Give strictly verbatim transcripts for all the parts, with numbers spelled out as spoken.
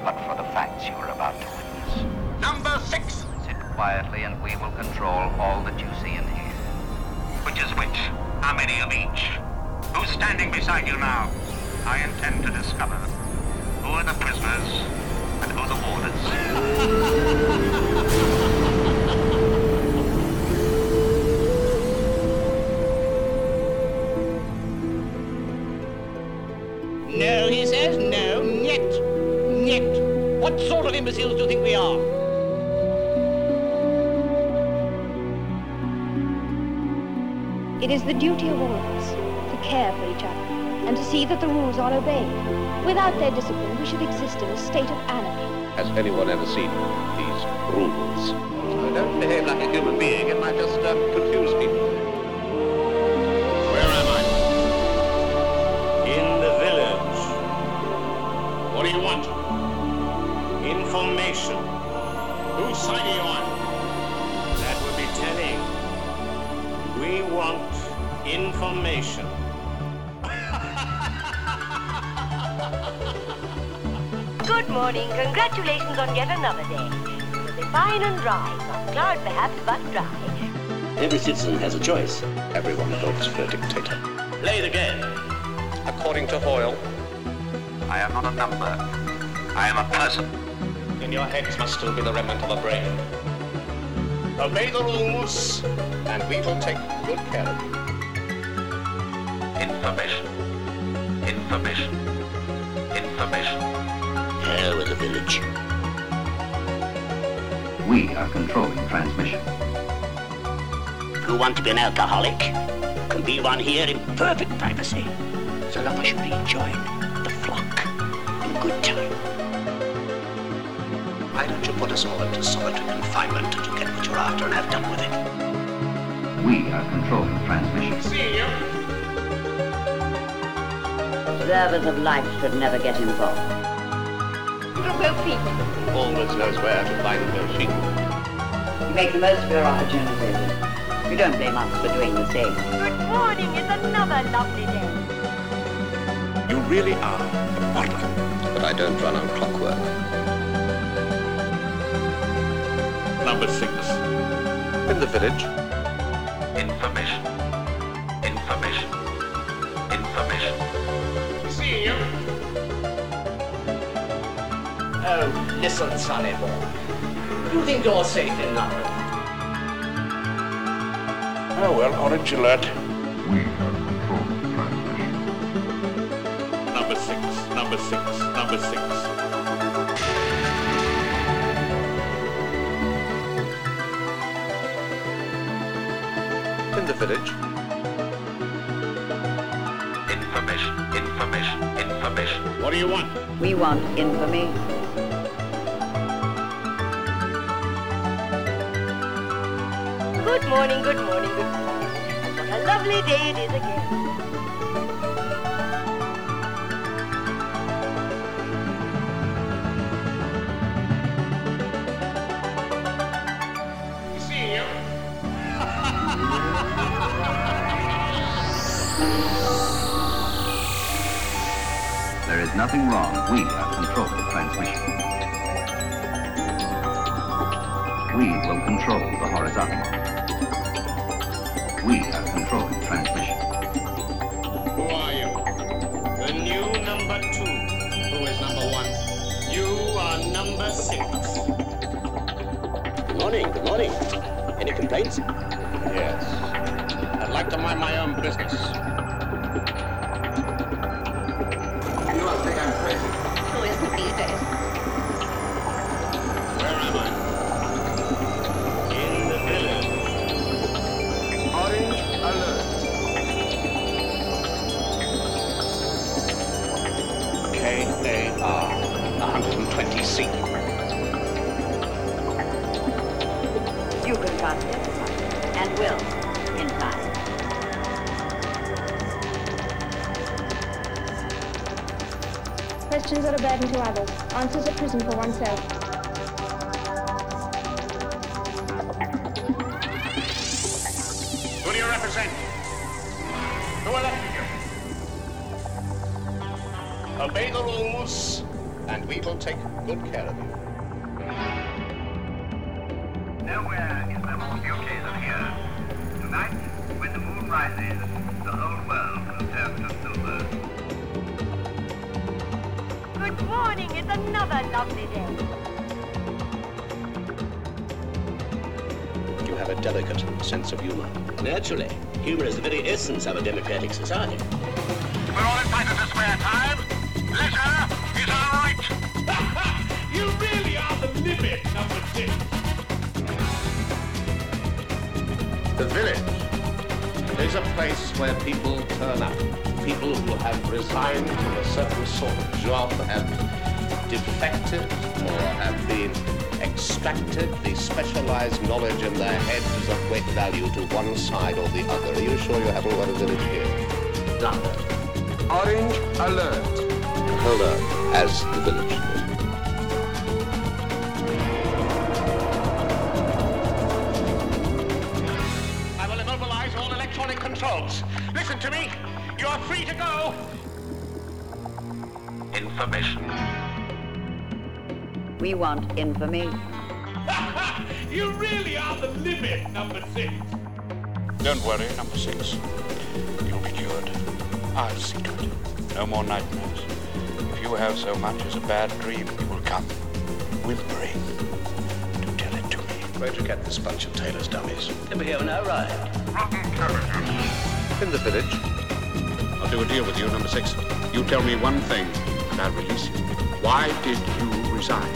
but for the facts you are about to witness. Number six! Sit quietly and we will control all that you see and hear. Which is which? How many of each? Who's standing beside you now? I intend to discover who are the prisoners and who the warders. No, he says, no, niet, niet. What sort of imbeciles do you think we are? It is the duty of all of us to care for each other and to see that the rules are obeyed. Without their discipline, we should exist in a state of anarchy. Has anyone ever seen these rules? I don't behave like a human being. It might just um, confuse people. Where am I? In the village. What do you want? Information. Whose side are you on? That would be telling. We want information. Good morning. Congratulations on yet another day. It will be fine and dry. Not cloud perhaps, but dry. Every citizen has a choice. Everyone votes for a dictator. Play the game. According to Hoyle, I am not a number. I am a person. in your heads must still be the remnant of a brain. Obey the rules, and we will take good care of you. Information. Information. Information. Hell with the village. We are controlling transmission. Who want to be an alcoholic can be one here in perfect privacy, so long as you rejoin the flock in good time. Why don't you put us all into solitary confinement till you get what you're after and have done with it? We are controlling transmission. Senior. Observers of life should never get involved. Bo Peep. Always knows where to find Bo Peep. You make the most of your opportunities. You don't blame us for doing the same. Good morning. It's another lovely day. You really are a butler. But I don't run on clockwork. Number six. In the village. Information. Information. Information. Senior. Oh, listen, sonny boy. You think you're safe in London? Oh, well, orange alert. We are controlling transmission. Number six. Number six. Number six. In the village. Information. Information. Information. What do you want? We want infamy. Good morning, good morning, good morning. What a lovely day it is again. Senior. There is nothing wrong. We are controlling transmission. We will control the horizontal. We are controlling transmission. Who are you? The new number two. Who is number one? You are number six. Good morning, good morning. Any complaints? Yes. I'd like to mind my own business. You must think I'm crazy. Who isn't these days? Where am I? In the village. Orange alert. K A R one twenty C. You can trust it. And will, in time. Questions are a burden to others. Answers a prison for oneself. Who do you represent? Who elected you? Obey the rules, and we will take good care of you. Nowhere is there more beauty than here. Tonight, when the moon rises, the whole world will turn to silver. Good morning. It's another lovely day. You have a delicate sense of humor. Naturally. Humor is the very essence of a democratic society. We're all entitled to spare time. Leisure is our right. You really are the limit, number six. The village is a place where people turn up. People who have resigned from a certain sort of job, have defected, or have been extracted the specialized knowledge in their heads of great value to one side or the other. Are you sure you haven't got a village here? Done. Orange alert. Hold on, as the village. I will immobilize all electronic controls. Listen to me. You are free to go. Information. We want information. You really are the limit, number six. Don't worry, number six. You'll be cured. I'll see to it. No more nightmares. If you have so much as a bad dream, you will come, whimpering, to tell it to me. Where'd you get this bunch of tailor's dummies? Then we haven't arrived. Rotten cabbages. In the village. I'll do a deal with you, number six. You tell me one thing, and I'll release you. Why did you resign?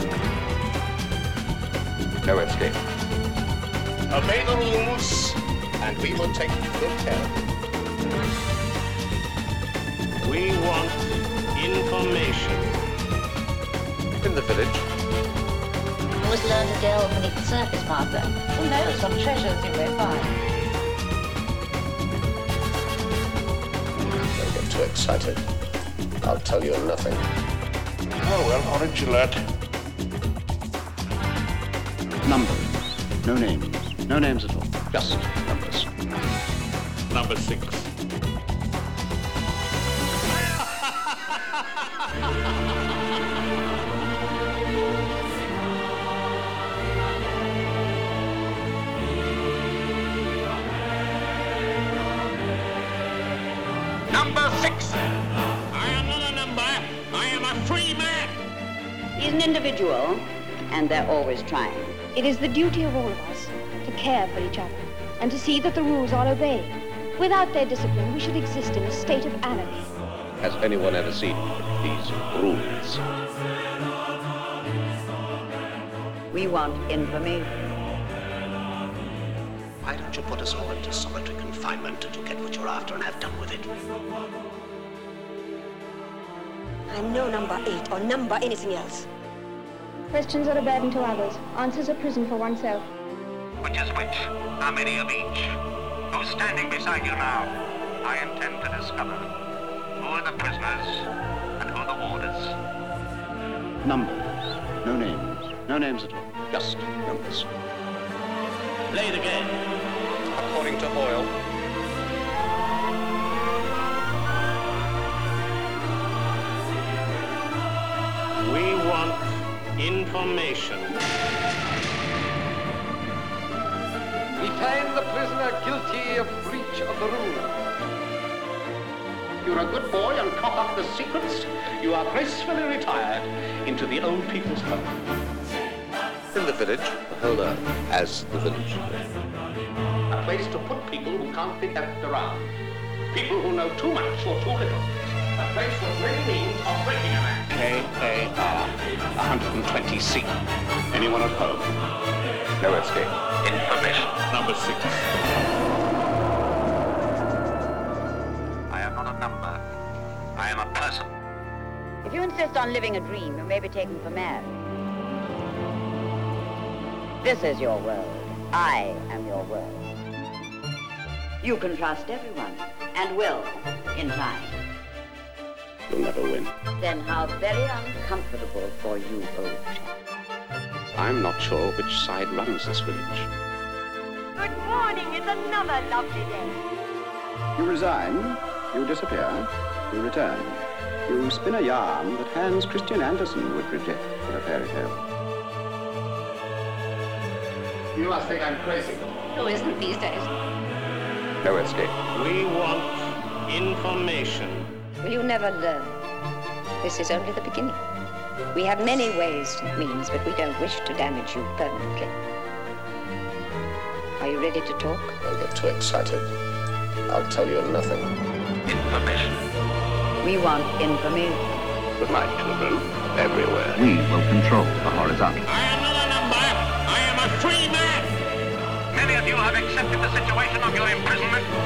No escape. Obey the rules, and we will take good care of you. We want information. In the village. Always learn to delve beneath the surface, Martha. Who knows what treasures you may find? Don't get too excited. I'll tell you nothing. Oh, well, orange alert. Numbers. No names. No names at all. Just numbers. Number six. Number six. I am not a number. I am a free man. He's an individual, and they're always trying. It is the duty of all of us to care for each other and to see that the rules are obeyed. Without their discipline, we should exist in a state of anarchy. Has anyone ever seen these rules? We want information. Why don't you put us all into solitary confinement until you get what you're after and have done with it? I'm no number eight or number anything else. Questions are a burden to others. Answers a prison for oneself. Which is which? How many of each? Who's standing beside you now? I intend to discover. Who are the prisoners and who the warders? Numbers. No names. No names at all. Just numbers. Play the game. According to Hoyle. We want information. We find the prisoner guilty of breach of the rule. You're a good boy and cock up the secrets. You are gracefully retired into the old people's home. In the village. Hold on. As the village. A place to put people who can't be kept around. People who know too much or too little. A place with many means of breaking a man. K A R one twenty C. Anyone at home? No escape. Information. Number six. I am not a number. I am a person. If you insist on living a dream, you may be taken for mad. This is your world. I am your world. You can trust everyone, and will, in time. You'll never win. Then how very uncomfortable for you, old chap. I'm not sure which side runs this village. Good morning. It's another lovely day. You resign. You disappear. You return. You spin a yarn that Hans Christian Andersen would reject for a fairy tale. You must think I'm crazy. Who isn't these days? No escape. We want information. Will you never learn? This is only the beginning. We have many ways and means, but we don't wish to damage you permanently. Are you ready to talk? Don't get too excited. I'll tell you nothing. Information. We want information. Good night, children. Everywhere. We will control the horizontal. I am not a number. I am a free man. Many of you have accepted the situation of your imprisonment